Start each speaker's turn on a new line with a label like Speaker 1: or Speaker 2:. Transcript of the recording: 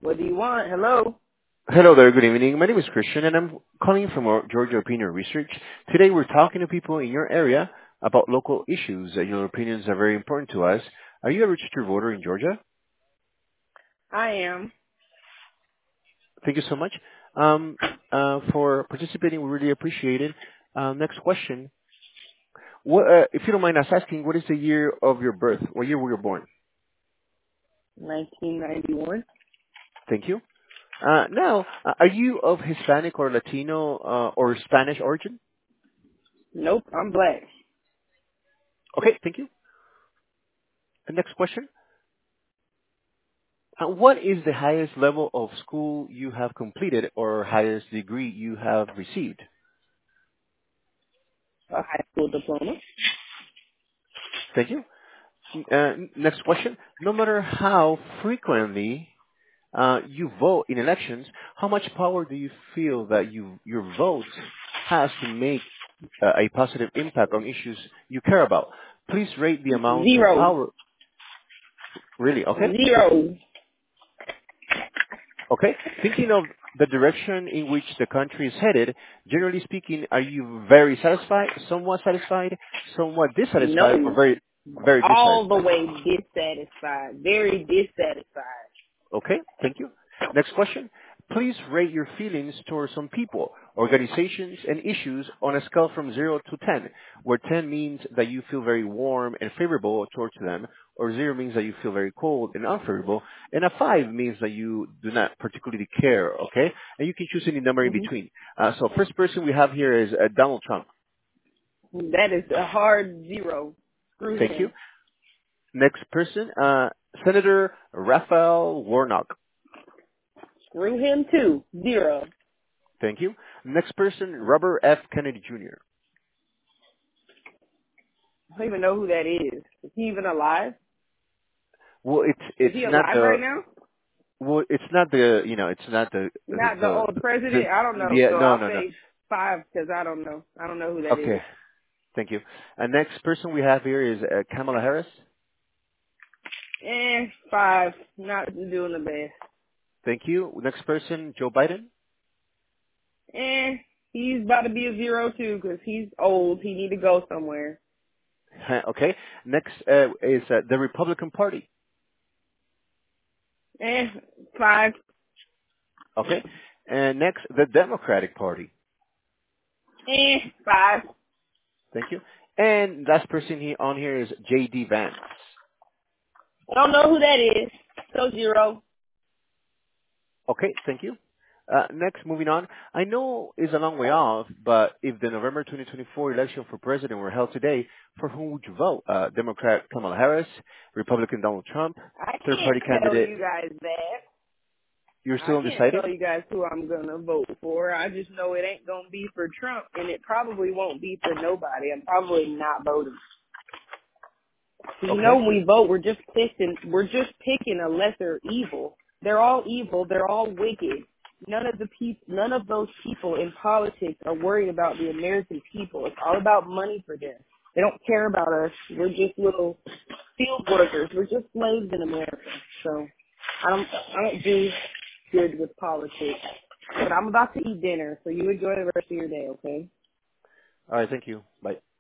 Speaker 1: What do you want? Hello?
Speaker 2: Hello there, good evening. My name is Christian and I'm calling from Georgia Opinion Research. Today we're talking to people in your area about local issues. Your opinions are very important to us. Are you a registered voter in Georgia?
Speaker 1: I am.
Speaker 2: Thank you so much for participating. We really appreciate it. Next question. If you don't mind us asking, what is the year of your birth? What year were you born?
Speaker 1: 1991.
Speaker 2: Thank you. Now, are you of Hispanic or Latino or Spanish origin?
Speaker 1: Nope, I'm black.
Speaker 2: Okay, thank you. The next question. What is the highest level of school you have completed or highest degree you have received?
Speaker 1: A high school diploma.
Speaker 2: Thank you. Next question. No matter how frequently you vote in elections, how much power do you feel that your vote has to make a positive impact on issues you care about? Please rate the amount of
Speaker 1: Zero.
Speaker 2: power. Really? Okay.
Speaker 1: Zero.
Speaker 2: Okay. Thinking of the direction in which the country is headed, generally speaking, are you very satisfied, somewhat dissatisfied, or
Speaker 1: No.
Speaker 2: very, very
Speaker 1: All the
Speaker 2: dissatisfied?
Speaker 1: way dissatisfied. Very dissatisfied.
Speaker 2: Okay. Thank you. Next question. Please rate your feelings towards some people, organizations, and issues on a scale from 0 to 10, where 10 means that you feel very warm and favorable towards them, or 0 means that you feel very cold and unfavorable, and a 5 means that you do not particularly care, okay? And you can choose any number in
Speaker 1: hmm
Speaker 2: between. So first person we have here is Donald Trump.
Speaker 1: That is a hard zero. Screw
Speaker 2: Thank you.
Speaker 1: him.
Speaker 2: Next person, Senator Raphael Warnock.
Speaker 1: Screw him too. Zero.
Speaker 2: Thank you. Next person, Robert F. Kennedy Jr.
Speaker 1: I don't even know who that is. Is he even alive?
Speaker 2: Well,
Speaker 1: Is
Speaker 2: it's
Speaker 1: he
Speaker 2: not
Speaker 1: alive
Speaker 2: the
Speaker 1: right now?
Speaker 2: it's not the it's not
Speaker 1: Not the old
Speaker 2: the
Speaker 1: president? I don't know.
Speaker 2: yeah
Speaker 1: So
Speaker 2: no
Speaker 1: I'll
Speaker 2: no no.
Speaker 1: say 5 because I don't know. I don't know who that is.
Speaker 2: Okay, thank you. And next person we have here is Kamala Harris.
Speaker 1: 5. Not doing the best.
Speaker 2: Thank you. Next person, Joe Biden.
Speaker 1: He's about to be a 0 too because he's old. He need to go somewhere.
Speaker 2: Okay. Next is the Republican Party.
Speaker 1: 5.
Speaker 2: Okay. And next, the Democratic Party.
Speaker 1: 5.
Speaker 2: Thank you. And last person on here is J.D. Vance.
Speaker 1: I don't know who that is. So 0.
Speaker 2: Okay, thank you. Next, moving on. I know it's a long way off, but if the November 2024 election for president were held today, for whom would you vote? Democrat Kamala Harris, Republican Donald Trump,
Speaker 1: I
Speaker 2: third
Speaker 1: can't
Speaker 2: party
Speaker 1: tell
Speaker 2: candidate.
Speaker 1: you guys that.
Speaker 2: You're
Speaker 1: I
Speaker 2: still
Speaker 1: can't
Speaker 2: undecided?
Speaker 1: tell you guys who I'm going to vote for. I just know it ain't going to be for Trump, and it probably won't be for nobody. I'm probably not voting. You know,
Speaker 2: Okay.
Speaker 1: when we vote, we're just picking a lesser evil. They're all evil. They're all wicked. None of those people in politics are worried about the American people. It's all about money for them. They don't care about us. We're just little field workers. We're just slaves in America. So I don't do good with politics. But I'm about to eat dinner, so you enjoy the rest of your day, okay?
Speaker 2: All right, thank you. Bye.